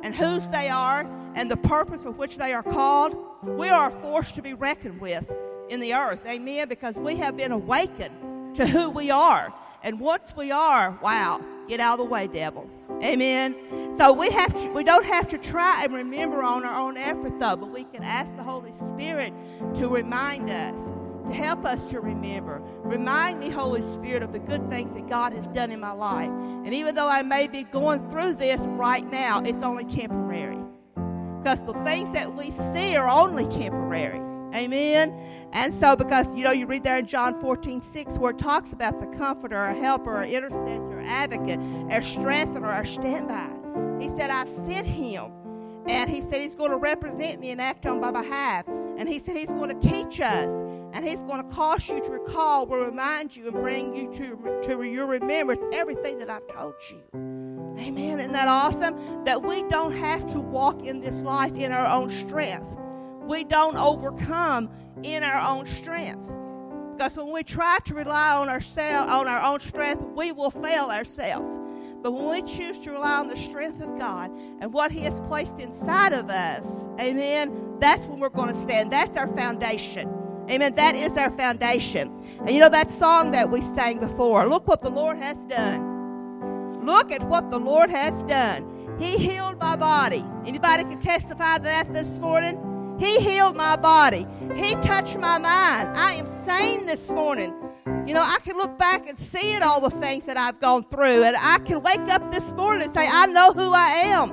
and whose they are and the purpose for which they are called, we are a force to be reckoned with in the earth. Amen? Because we have been awakened to who we are. And once we are, wow, get out of the way, devil. Amen? So we don't have to try and remember on our own effort, though, but we can ask the Holy Spirit to remind us, to help us to remember. Remind me, Holy Spirit, of the good things that God has done in my life. And even though I may be going through this right now, it's only temporary. Because the things that we see are only temporary. Amen? And so because, you read there in John 14:6 where it talks about the comforter, our helper, our intercessor, our advocate, our strengthener, our standby. He said, I've sent him. And he said he's going to represent me and act on my behalf. And he said he's going to teach us. And he's going to cause you to recall, will remind you, and bring you to your remembrance everything that I've told you. Amen. Isn't that awesome? That we don't have to walk in this life in our own strength. We don't overcome in our own strength. Because when we try to rely on our own strength, we will fail ourselves. But when we choose to rely on the strength of God and what He has placed inside of us, amen, that's when we're going to stand. That's our foundation. Amen. That is our foundation. And that song that we sang before, look what the Lord has done. Look at what the Lord has done. He healed my body. Anybody can testify to that this morning? He healed my body. He touched my mind. I am sane this morning. I can look back and see it, all the things that I've gone through. And I can wake up this morning and say, I know who I am.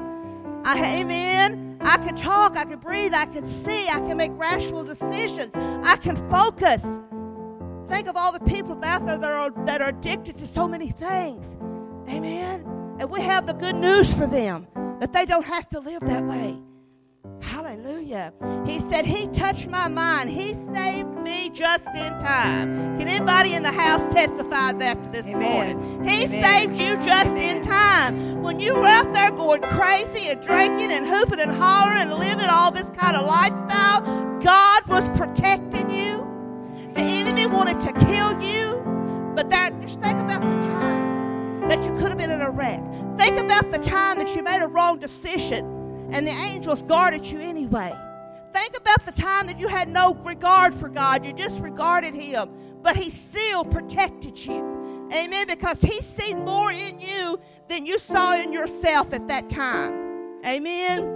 Amen. I can talk. I can breathe. I can see. I can make rational decisions. I can focus. Think of all the people out there that are addicted to so many things. Amen. And we have the good news for them, that they don't have to live that way. Hallelujah. He said, He touched my mind. He saved me just in time. Can anybody in the house testify that this morning? He saved you just in time. When you were out there going crazy and drinking and hooping and hollering and living all this kind of lifestyle, God was protecting you. The enemy wanted to kill you. But just think about the time that you could have been in a wreck. Think about the time that you made a wrong decision and the angels guarded you anyway. Think about the time that you had no regard for God. You disregarded Him. But He still protected you. Amen. Because He's seen more in you than you saw in yourself at that time. Amen.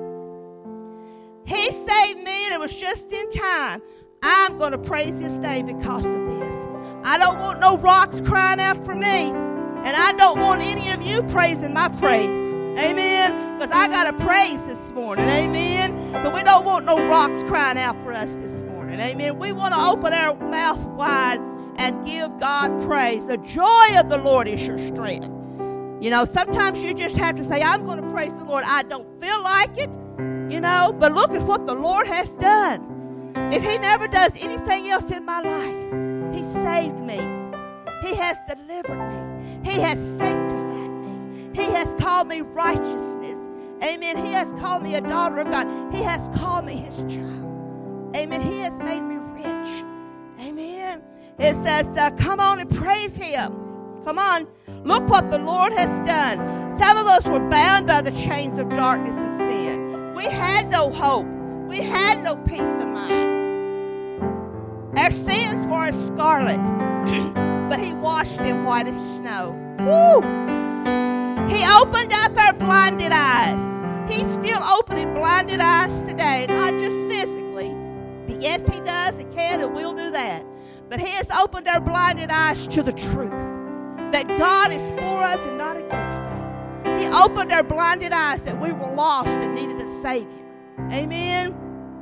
He saved me and it was just in time. I'm going to praise His name because of this. I don't want no rocks crying out for me. And I don't want any of you praising my praise. Amen. Because I got to praise this morning. Amen. But we don't want no rocks crying out for us this morning. Amen. We want to open our mouth wide and give God praise. The joy of the Lord is your strength. Sometimes you just have to say, I'm going to praise the Lord. I don't feel like it, but look at what the Lord has done. If He never does anything else in my life, He saved me. He has delivered me. He has sanctified me. He has called me righteousness. Amen. He has called me a daughter of God. He has called me His child. Amen. He has made me rich. Amen. It says, come on and praise Him. Come on. Look what the Lord has done. Some of us were bound by the chains of darkness and sin. We had no hope. We had no peace of mind. Our sins were as scarlet, but He washed them white as snow. Woo! He opened up our blinded eyes. He's still opening blinded eyes today, not just physically. But yes, He does, He can, and will do that. But He has opened our blinded eyes to the truth, that God is for us and not against us. He opened our blinded eyes that we were lost and needed a Savior. Amen.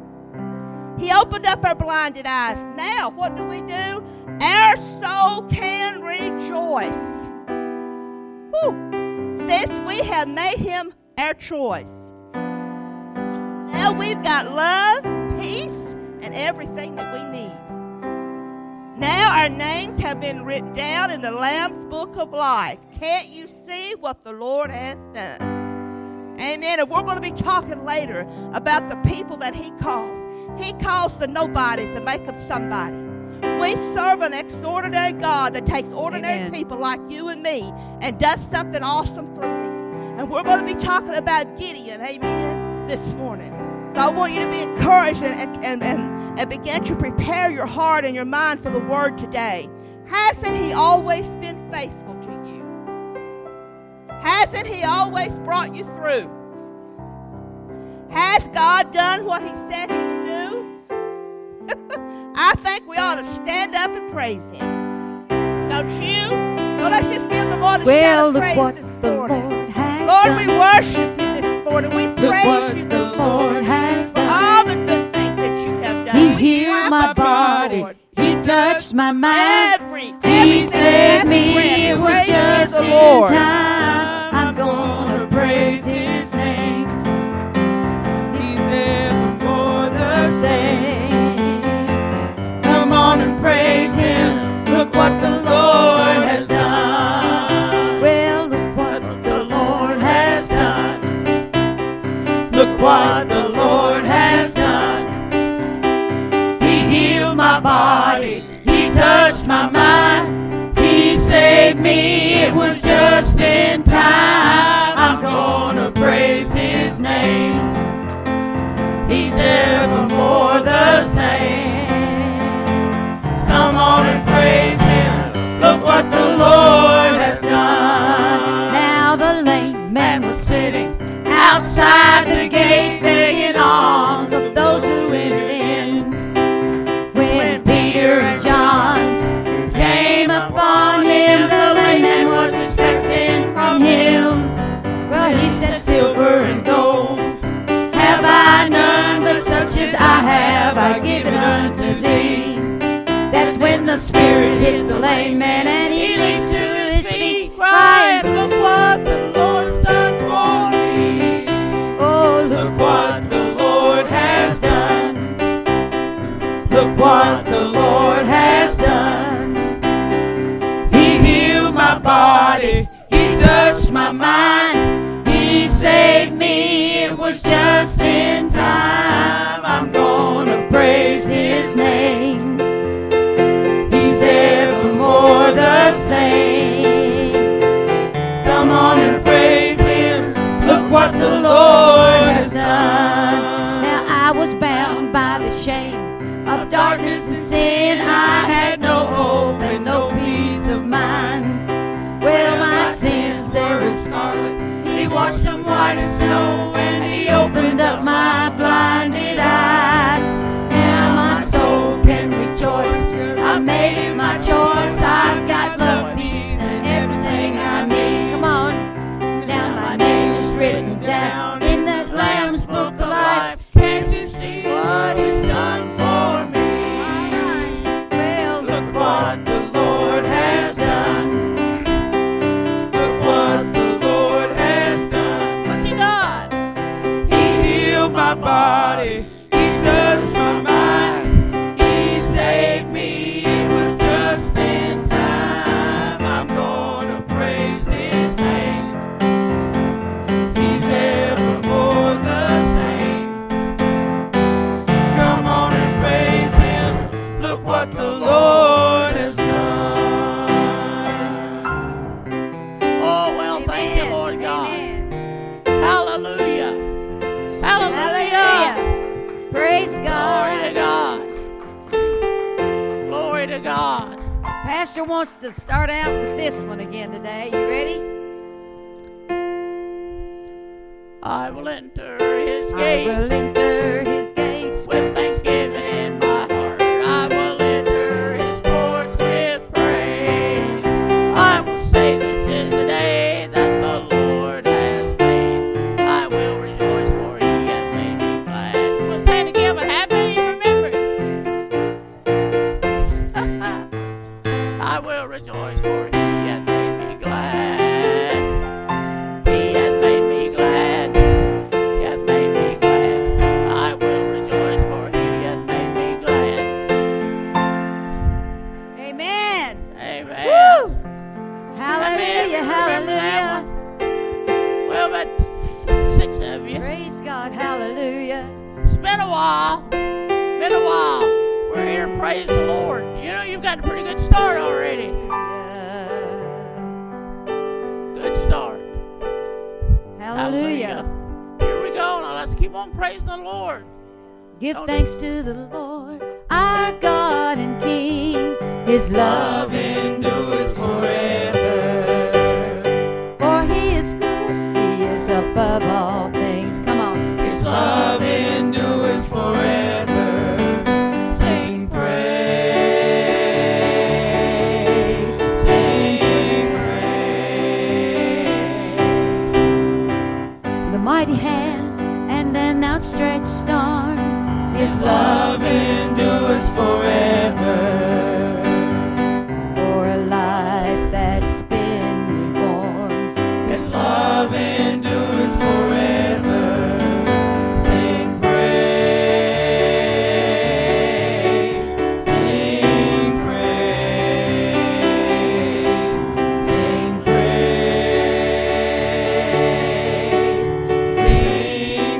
He opened up our blinded eyes. Now, what do? Our soul can rejoice. Whew. Since we have made Him our choice. Now we've got love, peace, and everything that we need. Now our names have been written down in the Lamb's Book of Life. Can't you see what the Lord has done? Amen. And we're going to be talking later about the people that He calls. He calls the nobodies and make them somebody. We serve an extraordinary God that takes ordinary people like you and me and does something awesome through them. And we're going to be talking about Gideon, amen, this morning. So I want you to be encouraged and begin to prepare your heart and your mind for the word today. Hasn't he always been faithful to you? Hasn't he always brought you through? Has God done what he said he would do? I think we ought to stand up and praise him. Don't you? So let's just give the Lord a shout of praise this morning. Lord, we worship you this morning. We praise you this morning for all the good things that you have done. He healed my body. He touched my mind. He saved me. It was just the Lord. I'm gonna praise his name. He's evermore the same. Come on and praise him. Look what the Lord has done. Well, look what the Lord has done. Look what the Lord has done. He healed my body. He touched my mind. He saved me. It was just in time. I'm gonna praise his name. He's evermore the same. Come on and praise him. Look what the Lord has done. Now the lame man was sitting outside the gate, begging alms of those who went in. When Peter and John came upon him, the lame man was expecting from him. Well, he said, silver and gold have I none, but such as I have I give it unto thee. That's when the Spirit hit the lame man and he leaped to his feet, crying, look what the Lord's done for me. Oh, look what the Lord has done. Look what the Lord has done. He healed my body. He touched my mind. He saved me. It was just in time. I'm gonna praise his name. He's evermore the same. Come on and praise him. Look what the Lord has done. Now I was bound by the shame of darkness and sin. I had no hope and no peace of mind. Well, my sins, they were scarlet. He washed them white as snow, and he opened up my blinded eyes. Now my soul can rejoice. I made it my choice. I've got love, peace, and everything I need. Come on. Now my name is written down in that Lamb's book of life. Can't you see what he's done for me? Well, look what the Lord has done. Look what the Lord has done. What's he done? He healed my body. He touched my mind. He saved me. It was just in time. I'm gonna praise his name. He's evermore the same. Come on and praise him. Look what the Lord has done. Oh, well, thank you, Lord God. Hallelujah. Hallelujah. Praise God. Glory to God. Glory to God. Pastor wants to start out with this one again today. You ready? I will enter his gates. I will enter his gates with thanksgiving in my heart. I will enter his courts with praise. I will say this is the day that the Lord has made. I will rejoice for he has made me glad. We'll say it again, but how many remember it? I will rejoice for he has made me glad. He has made me glad. He has made me glad. I will rejoice for he has made me glad. Amen. Amen. Woo! Hallelujah, hallelujah. Well, but 6 of you. Praise God, hallelujah. It's been a while. Been a while. We're here to praise the Lord. You know, you've got a pretty good start already. Good start. us. Keep on praising the Lord. Give thanks to the Lord, our God and King. His love endures forever. For He is good, He is above all things. Come on. His love endures forever. Sing praise, sing praise. The mighty hand and an outstretched arm. His love endures forever. For a life that's been reborn, His love endures forever. Sing praise, sing praise, sing praise, sing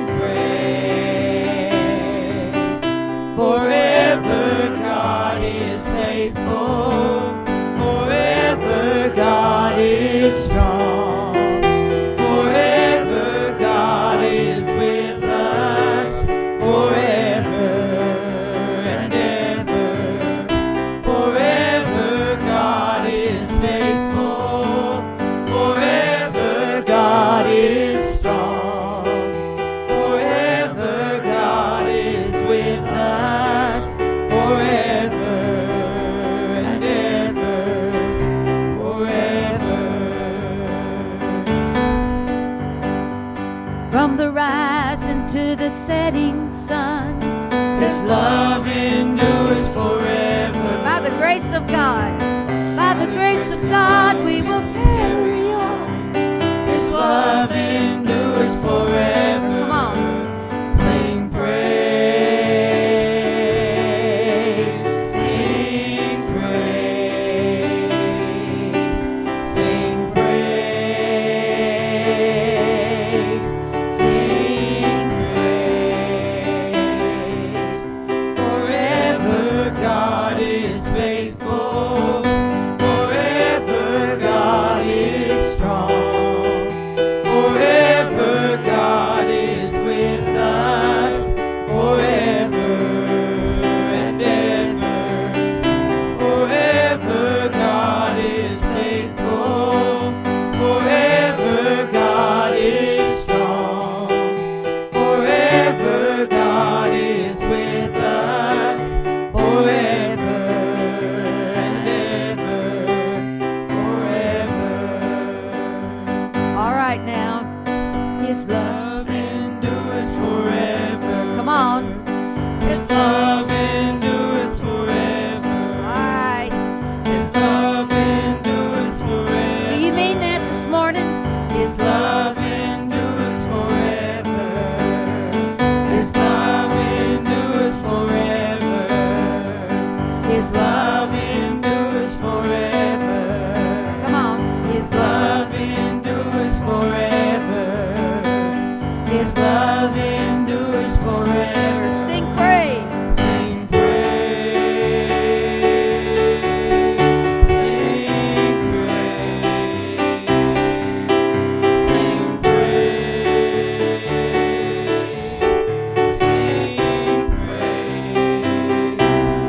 praise. Forever God is faithful. Forever God is strong. Forever God is with us. Forever and ever. Forever God is faithful. Forever God is strong. Forever God is with us. Forever and ever. Forever. From the rising to the setting sun, His love endures forever. By the grace of God, by the grace of God, we will carry on. His love endures forever. Come on. Sing praise, sing praise, sing praise, sing praise. Forever God is faithful. Forever God is strong. Forever God is with us. Forever and ever. Forever God is faithful. Forever God is strong. Forever God is with us. Forever and ever. Forever. All right now. His love endures forever. Come on. His love endures forever. All right. His love endures forever. Do you mean that this morning? His love endures forever. His love endures forever. His love endures forever. Come on. His love endures forever. His love endures forever. Sing praise. Sing praise. Sing praise. Sing praise. Sing praise.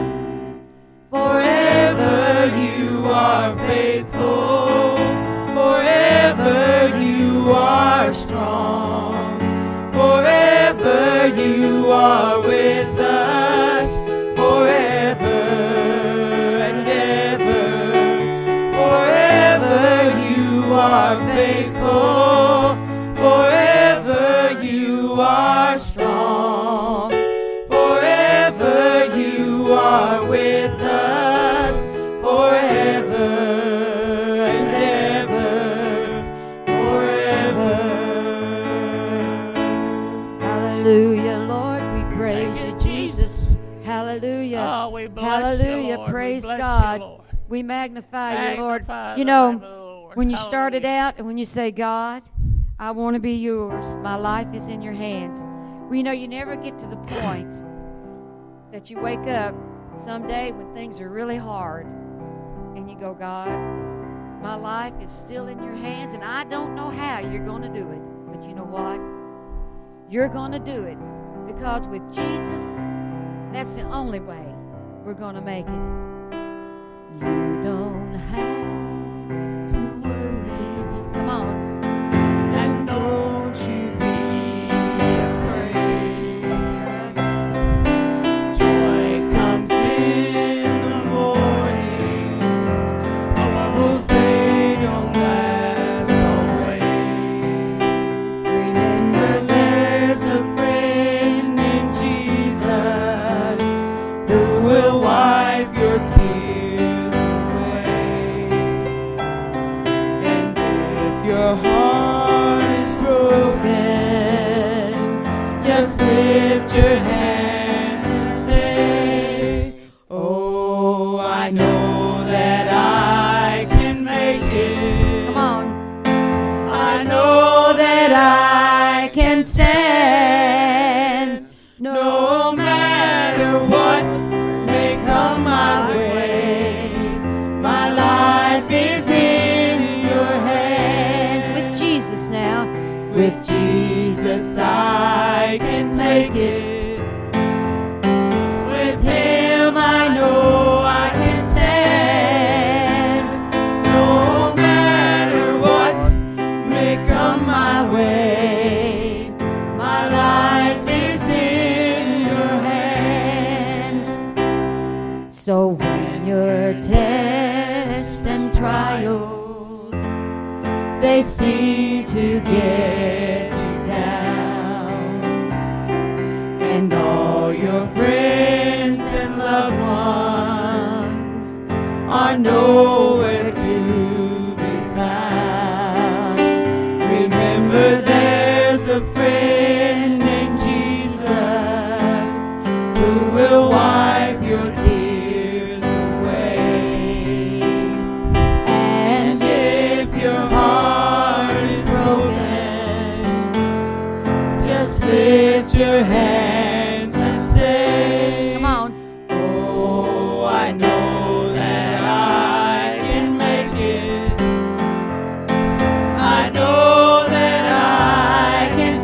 Forever you are faithful. Forever you are strong. Forever you are with us. Forever and ever. Forever you are faithful. Forever you are strong. Forever you are with us. Forever and ever. Forever. Hallelujah, Lord, we praise Thank you, you, Jesus. Hallelujah. Oh, we bless Hallelujah. you, Lord. Praise We bless God. You, Lord. We magnify you, Lord. Magnify You the know, name of the Lord. when you started Hallelujah. out and when you say, God, I want to be yours. My life is in your hands. Well, you know, you never get to the point that you wake up someday when things are really hard and you go, God, my life is still in your hands and I don't know how you're going to do it. But you know what? You're going to do it. Because with Jesus, that's the only way we're going to make it. You don't have to worry. Come on. And don't you be afraid. Joy comes in the morning. Troubles, they don't last always. Remember, there's a friend named Jesus who will wipe your tears away. And if your heart is broken, just lift your hands and say, oh, I know that I can make it. Come on. I know that I can stand. No matter what may come my way, my life is in your hands. With Jesus now. With Jesus I can make it. With Him I know I can stand. No matter what may come my way, my life is in your hands. So when your tests and trials, They seem to get you down, and all your friends and loved ones are nowhere to be found. Remember, there's a friend named Jesus who will wipe your tears away. And if your heart is broken, just lift your hands and say, come on. oh, I know that I can make it. I know that I can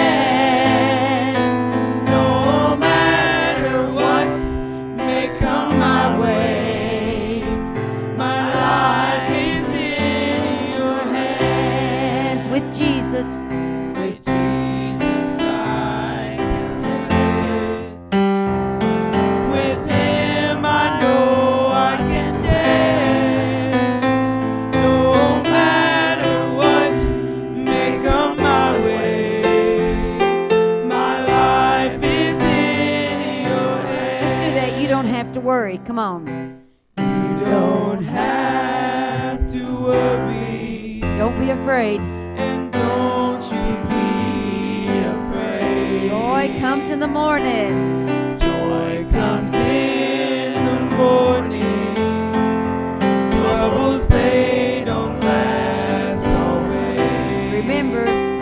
stand. No matter what may come my way, my life is in your hands. With Jesus. With Jesus I can make it. With Him I know I can stand. No matter what may come my way, my life is in your hands. Let's do that. You don't have to worry. Come on. You don't have to worry. Don't be afraid. And don't you be afraid. Joy comes in the morning. Joy comes in the morning. Troubles, they don't last always. Remember,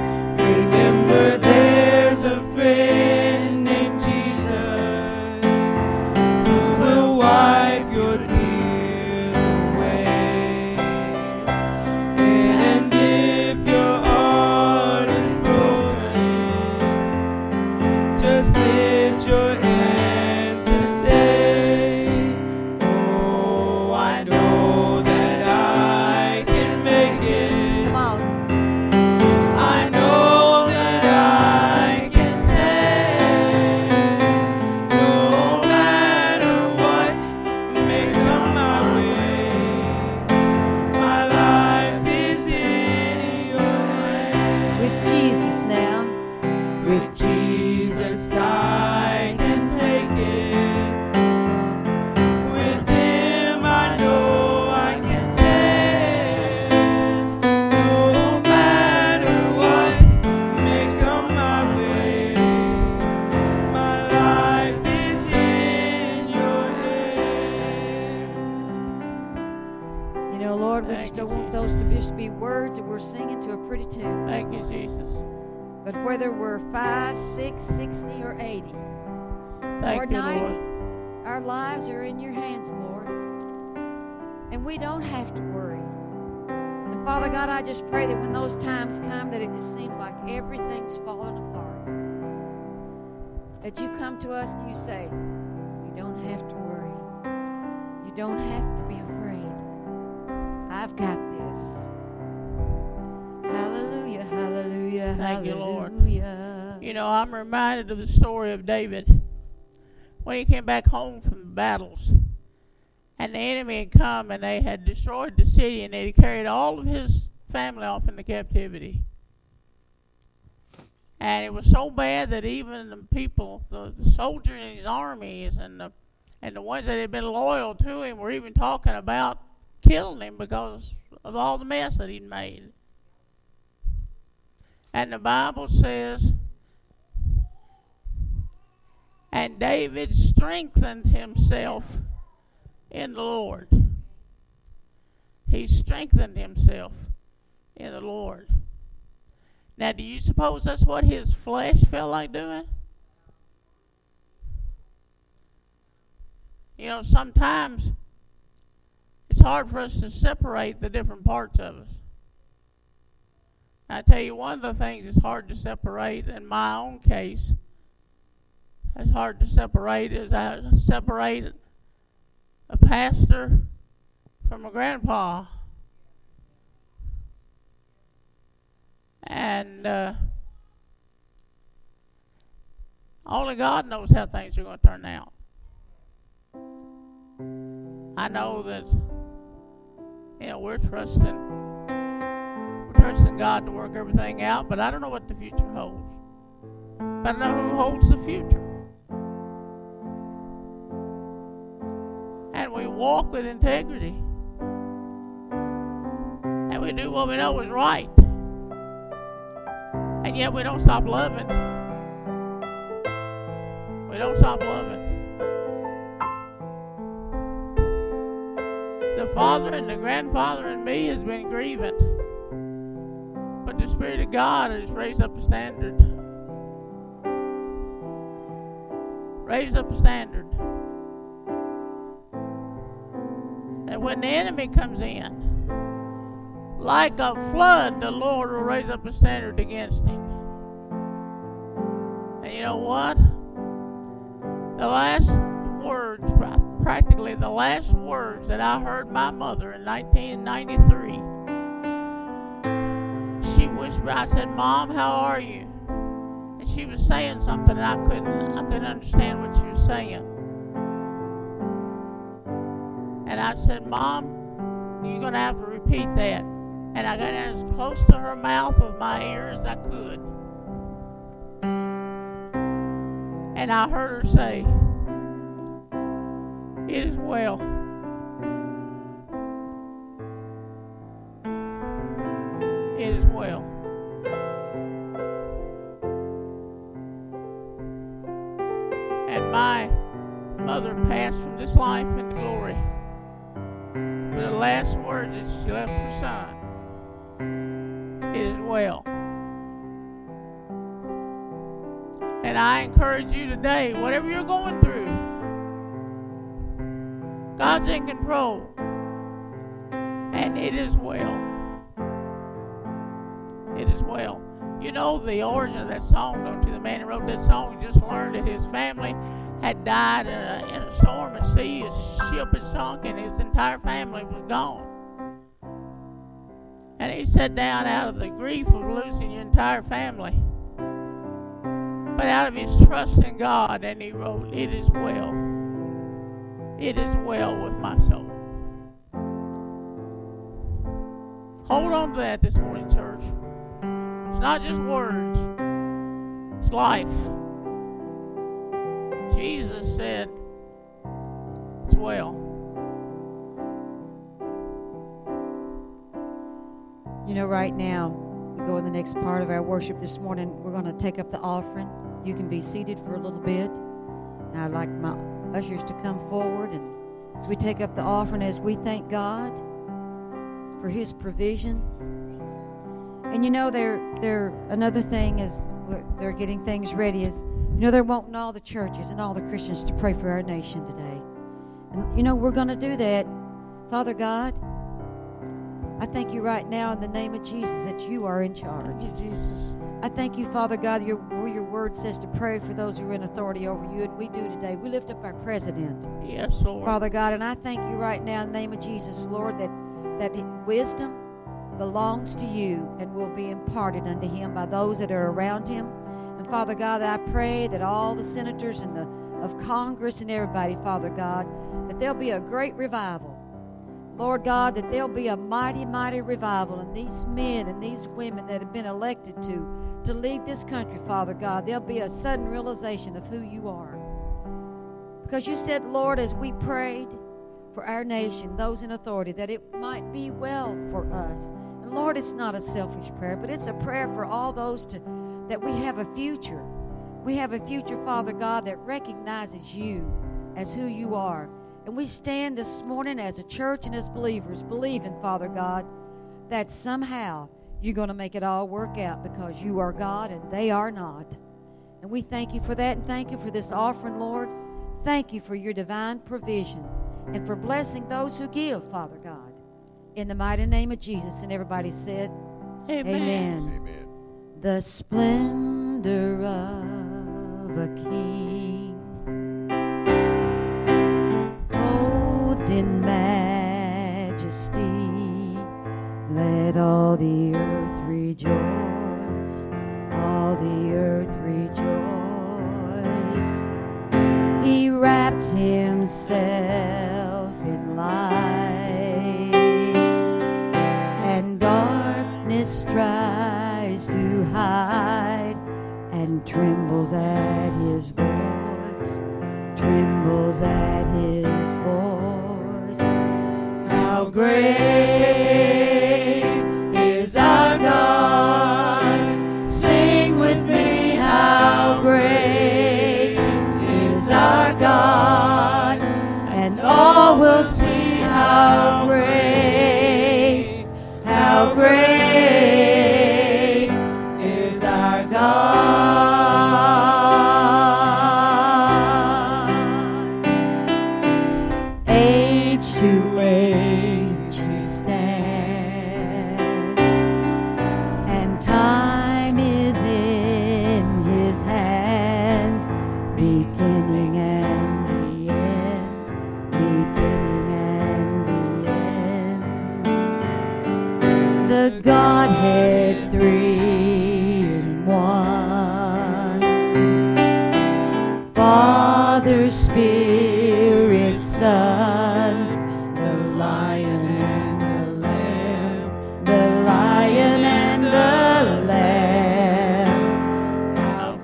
There's a friend named Jesus who will wipe your tears away. And if your heart is broken, just lift your hands and say, oh, I know that I can make it. come on. I know that I can stand. No matter what may come my way, my life is in your hands. With Jesus now. With Jesus I can take it. With Him I know I can stand. No matter what may come my way, my life is in your hands. You know, Lord, we Thank just you, don't want Jesus. those to just be words that we're singing to a pretty tune. Thank you, Jesus. But whether we're 5, 6, 60, or 80, Thank or you, 90, Lord. our lives are in your hands, Lord. And we don't have to worry. And Father God, I just pray that when those times come that it just seems like everything's falling apart, that you come to us and you say, you don't have to worry. You don't have to be afraid. I've got this. Hallelujah, hallelujah, Thank hallelujah. you, Lord. You know, I'm reminded of the story of David when he came back home from the battles. And the enemy had come and they had destroyed the city and they had carried all of his family off into captivity. And it was so bad that even the people, the soldiers in his armies and the ones that had been loyal to him were even talking about killing him because of all the mess that he'd made. And the Bible says, and David strengthened himself in the Lord. He strengthened himself in the Lord. Now, do you suppose that's what his flesh felt like doing? You know, sometimes it's hard for us to separate the different parts of us. I tell you, one of the things that's hard to separate in my own case, it's hard to separate is I separate a pastor from a grandpa. And only God knows how things are going to turn out. I know that, you know, we're trusting God to work everything out, but I don't know what the future holds. But I know who holds the future. And we walk with integrity. And we do what we know is right. And yet we don't stop loving. We don't stop loving. The father and the grandfather in me has been grieving. But the Spirit of God has raised up a standard. Raised up a standard. And when the enemy comes in, like a flood, the Lord will raise up a standard against him. And you know what? The last words, practically the last words that I heard my mother in 1993, she whispered, I said, Mom, how are you? And she was saying something and I couldn't understand what she was saying. And I said, Mom, you're going to have to repeat that. And I got as close to her mouth of my ear as I could. And I heard her say, it is well. It is well. And my mother passed from this life into glory. But the last words that she left her son, it is well. And I encourage you today, whatever you're going through, God's in control. And it is well. It is well. You know the origin of that song, don't you? The man who wrote that song just learned that his family had died in a storm at sea. His ship had sunk and his entire family was gone. And he sat down out of the grief of losing your entire family, but out of his trust in God, and he wrote, it is well. It is well with my soul. Hold on to that this morning, church. It's not just words. It's life. Jesus said, it's well. You know, right now, we go in the next part of our worship this morning. We're going to take up the offering. You can be seated for a little bit. And I'd like my ushers to come forward. And as we take up the offering, as we thank God for His provision. And you know, another thing is they're getting things ready. Is, you know, they're wanting all the churches and all the Christians to pray for our nation today. And you know, we're going to do that. Father God, I thank you right now in the name of Jesus that you are in charge. Thank you, Jesus. I thank you, Father God, your word says to pray for those who are in authority over you, and we do today. We lift up our president, Yes, Lord. Father God, and I thank you right now in the name of Jesus, Lord, that wisdom belongs to you and will be imparted unto him by those that are around him. And Father God, I pray that all the senators and of Congress and everybody, Father God, that there'll be a great revival. Lord God, that there'll be a mighty, mighty revival, and these men and these women that have been elected to lead this country, Father God, there'll be a sudden realization of who you are. Because you said, Lord, as we prayed for our nation, those in authority, that it might be well for us. And Lord, it's not a selfish prayer, but it's a prayer for all those that we have a future. We have a future, Father God, that recognizes you as who you are. And we stand this morning as a church and as believers, believing, Father God, that somehow you're going to make it all work out because you are God and they are not. And we thank you for that, and thank you for this offering, Lord. Thank you for your divine provision and for blessing those who give, Father God. In the mighty name of Jesus, and everybody said, Amen. Amen. Amen. The splendor of a king, clothed in majesty, let all the earth rejoice, all the earth rejoice. He wrapped himself in light, and darkness tries to hide, and trembles at his voice, trembles at his voice. How great is our God! Sing with me, how great is our God! And all will see how great is our God. Age to age we stand, and time is in his hands, beginning and the end, beginning and the end. The Godhead three in one, Father, Spirit, Son, the Lion and the Lamb, the Lion and the Lamb. How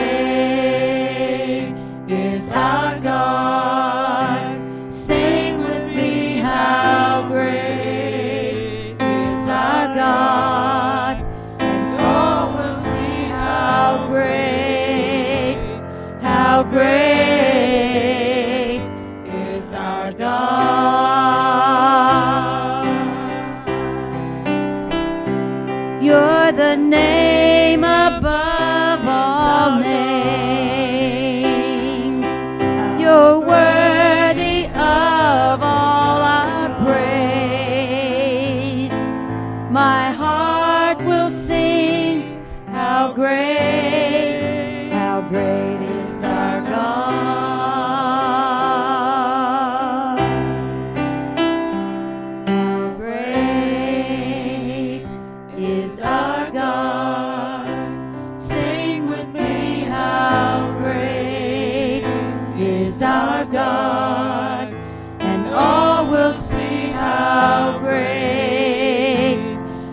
great is our God! Sing with me, how great is our God! And all will see how great is our God. You're the name above all names. You're worthy of all our praise. My heart will sing, how great is our God. How great is our God. Sing with me, how great is our God. And all will see how great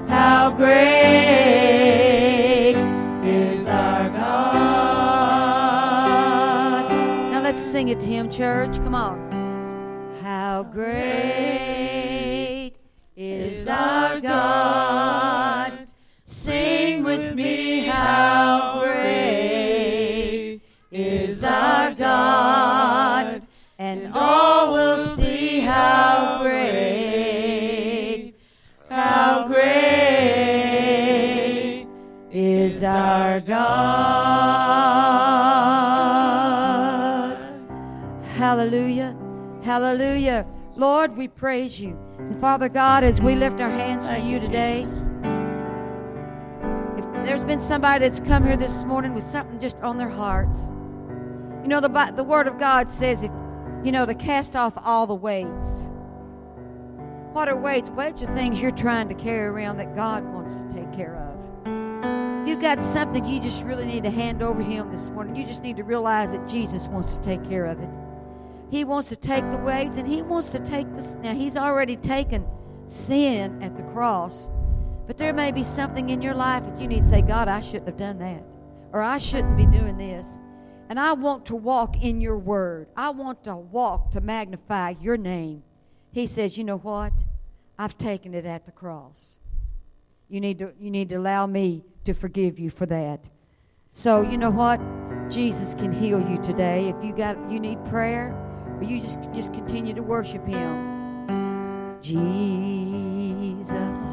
is our God. Now let's sing it to him, church. Come on. How great is our God. Sing with me, how great is our God. And all will see how great is our God. Hallelujah. Hallelujah. Lord, we praise you. And Father God, as we lift our hands to Thank you today, Jesus. if there's been somebody that's come here this morning with something just on their hearts, you know, the Word of God says, if you know, to cast off all the weights. What are weights? Weights are things you're trying to carry around that God wants to take care of. If you've got something you just really need to hand over to Him this morning, you just need to realize that Jesus wants to take care of it. He wants to take the weights, and He wants to take this. Now, He's already taken sin at the cross, but there may be something in your life that you need to say, God, I shouldn't have done that, or I shouldn't be doing this. And I want to walk in your word. I want to walk to magnify your name. He says, you know what? I've taken it at the cross. You need to allow me to forgive you for that. So you know what? Jesus can heal you today. If you need prayer, or you just continue to worship Him. Jesus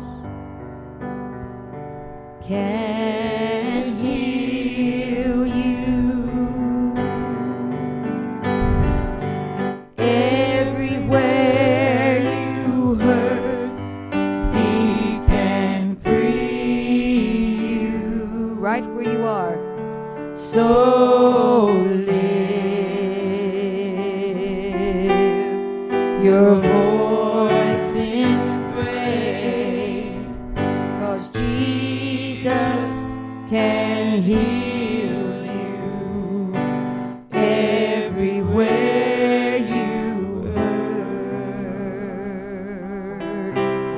can heal you. Everywhere you hurt, He can free you. Right where you are. So lift your voice in praise, 'cause Jesus can heal you everywhere you hurt.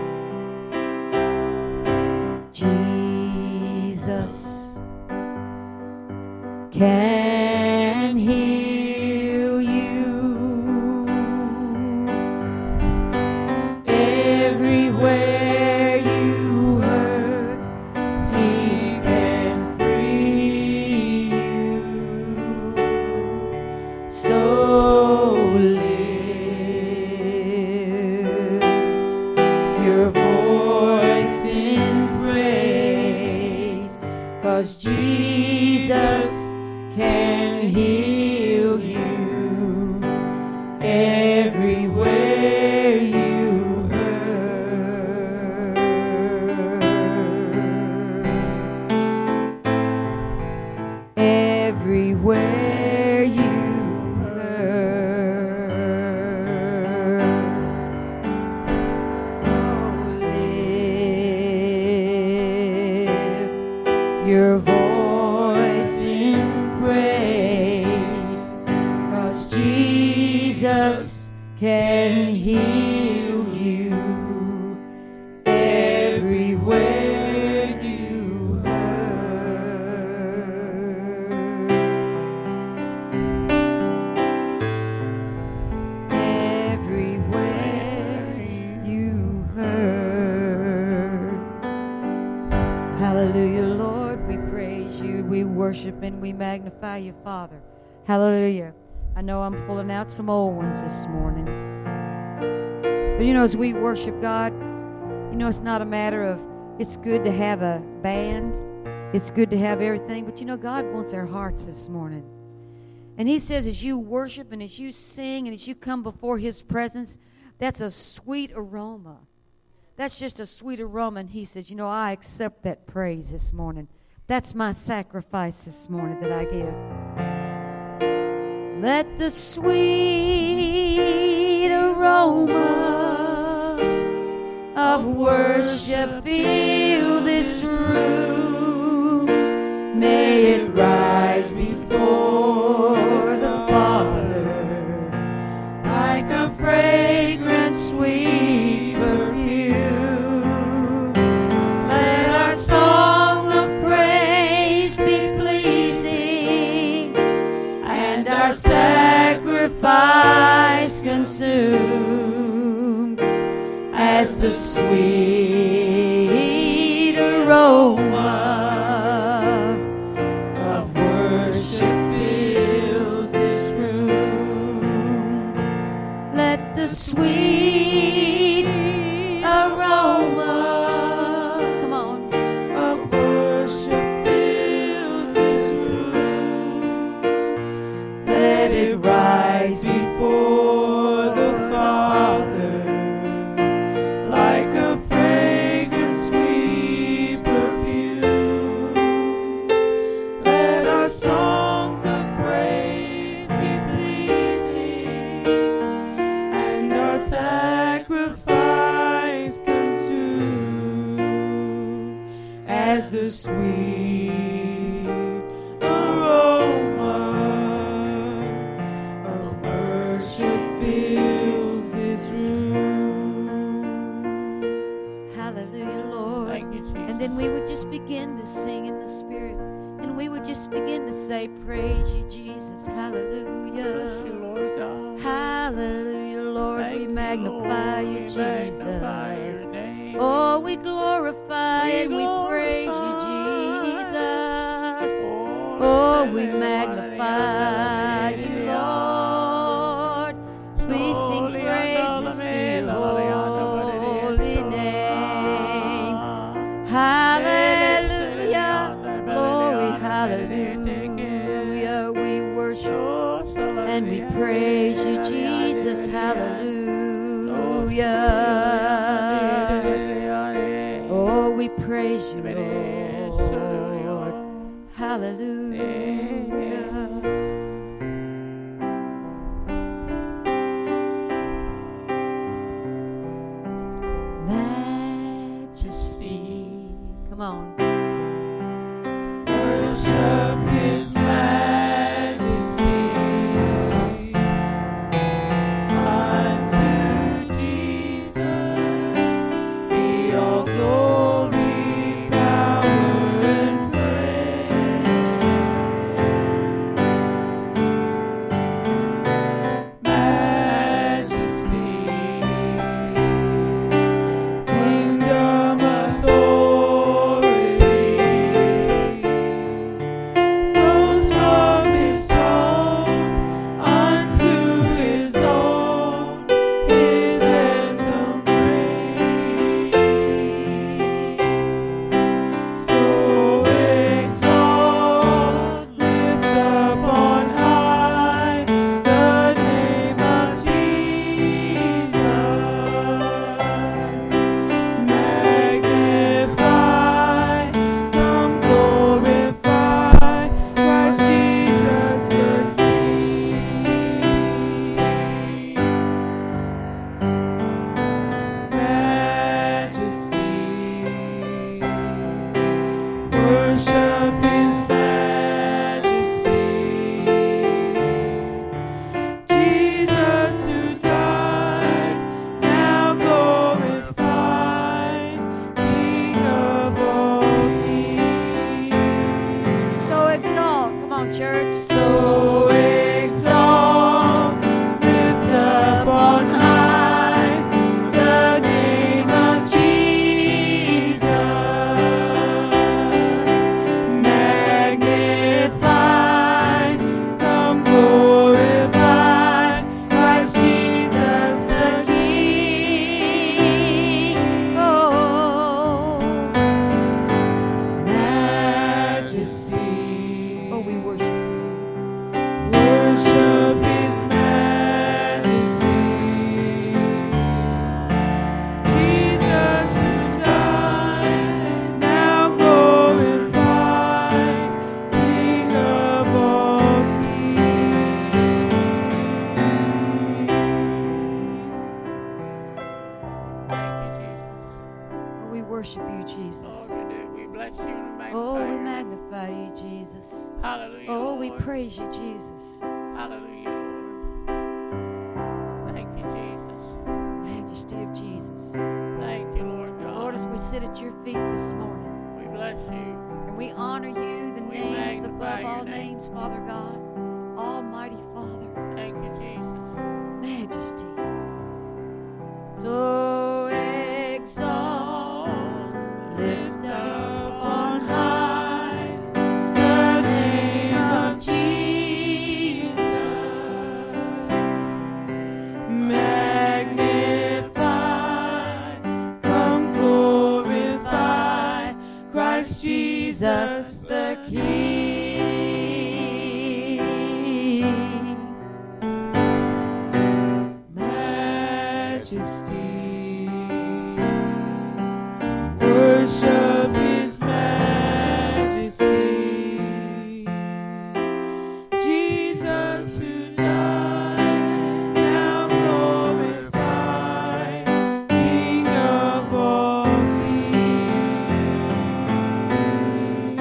Jesus can heal you everywhere you hurt. He can free you. So lift your voice in praise, 'cause Jesus can heal you everywhere you hurt. Everywhere you hurt. So lift your voice in praise, 'cause Jesus can heal you everywhere you hurt. Everywhere you hurt. Hallelujah, Lord, we praise you, we worship and we magnify you, Father. Hallelujah. I know I'm pulling out some old ones this morning. But you know, as we worship God, you know, it's not a matter of, it's good to have a band, it's good to have everything, but you know, God wants our hearts this morning. And He says, as you worship and as you sing and as you come before His presence, that's a sweet aroma. That's just a sweet aroma. And He says, you know, I accept that praise this morning. That's my sacrifice this morning that I give. Let the sweet aroma of worship fill this room. May it rise before the Father like a fragrant sweet perfume. Let our songs of praise be pleasing and our sacrifice consumed as the sweet aroma of worship fills this room. Let the sweet aroma, come on, of worship fill this room. Let it rise before the Father say praise you, Jesus. Bless you, Hallelujah. Lord God. Hallelujah, Lord. Thank We you, magnify Lord. you, We Jesus. magnify your name. Oh, we glorify We and we praise you, glorify. Jesus. Oh, we magnify you, Lord. We sing praises to your holy name. Hallelujah. Glory, hallelujah. We worship and we praise you, Jesus. Hallelujah. Oh, we praise you, Lord. Hallelujah. Majesty. Come on. Worship His majesty. Unto Jesus be all glory, power, and praise. Majesty, kingdom, authority flows from His throne unto His own, His anthem free. So exalt, lift up on high the name of Jesus. Magnify, come glorify Christ Jesus the King. Majesty, worship His majesty. Jesus who died, now glorified, King of all kings. So exalt. Come on, church. So exalt, lift up on high the name of Jesus. Magnify, come glorify Christ Jesus the King. Oh, Majesty. oh, we worship you. Worship His majesty. Jesus who died, now glorified, King of all kings. Thank you, Jesus. Oh, we worship you, Jesus. Lord, we do. We bless you and magnify Oh, we you. magnify you, Jesus. Hallelujah. Oh, we Lord. praise you, Jesus. Hallelujah, Lord. Thank you, Jesus. Majesty of Jesus. Thank you, Lord God. Lord, as we sit at your feet this morning, We bless you. and we honor you, the We name that's magnify above your all name. names, Father God, Almighty Father, Thank you, Jesus. Majesty. So exalt, lift up on high the name of Jesus. Magnify, come glorify Christ Jesus the King. Majesty, worship His majesty. Jesus who died, now glorified, King of all kings.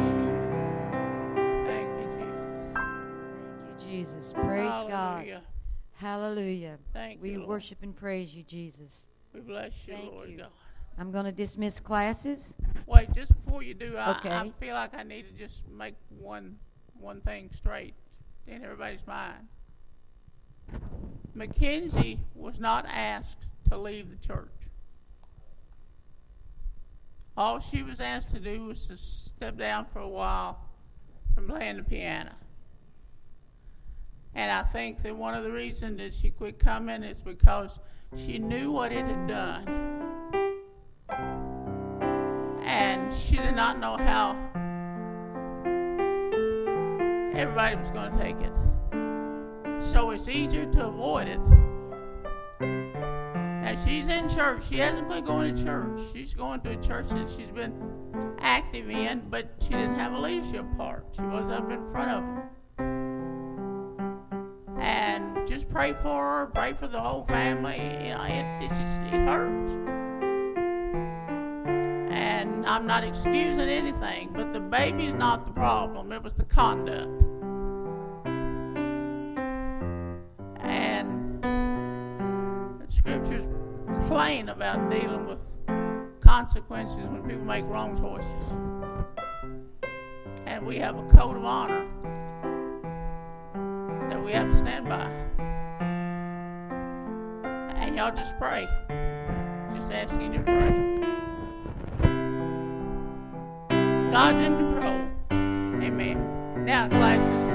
Thank you, Jesus. Thank you, Jesus. Praise God. Hallelujah. Hallelujah. Thank We you, Lord. worship and praise you, Jesus. We bless you, Thank Lord you. God. I'm going to dismiss classes. Wait, just before you do, Okay. I feel like I need to just make one one thing straight in everybody's mind. Mackenzie was not asked to leave the church. All she was asked to do was to step down for a while from playing the piano. And I think that one of the reasons that she quit coming is because she knew what it had done. And she did not know how everybody was going to take it. So it's easier to avoid it. Now she's in church. She hasn't been going to church. She's going to a church that she's been active in, but she didn't have a leadership part. She was up in front of them. And just pray for her, pray for the whole family. You know, it hurts. And I'm not excusing anything, but the baby's not the problem. It was the conduct. And the scripture's plain about dealing with consequences when people make wrong choices. And we have a code of honor that we have to stand by. And y'all just pray. Just asking you to pray. God's in control. Amen. Now, glasses.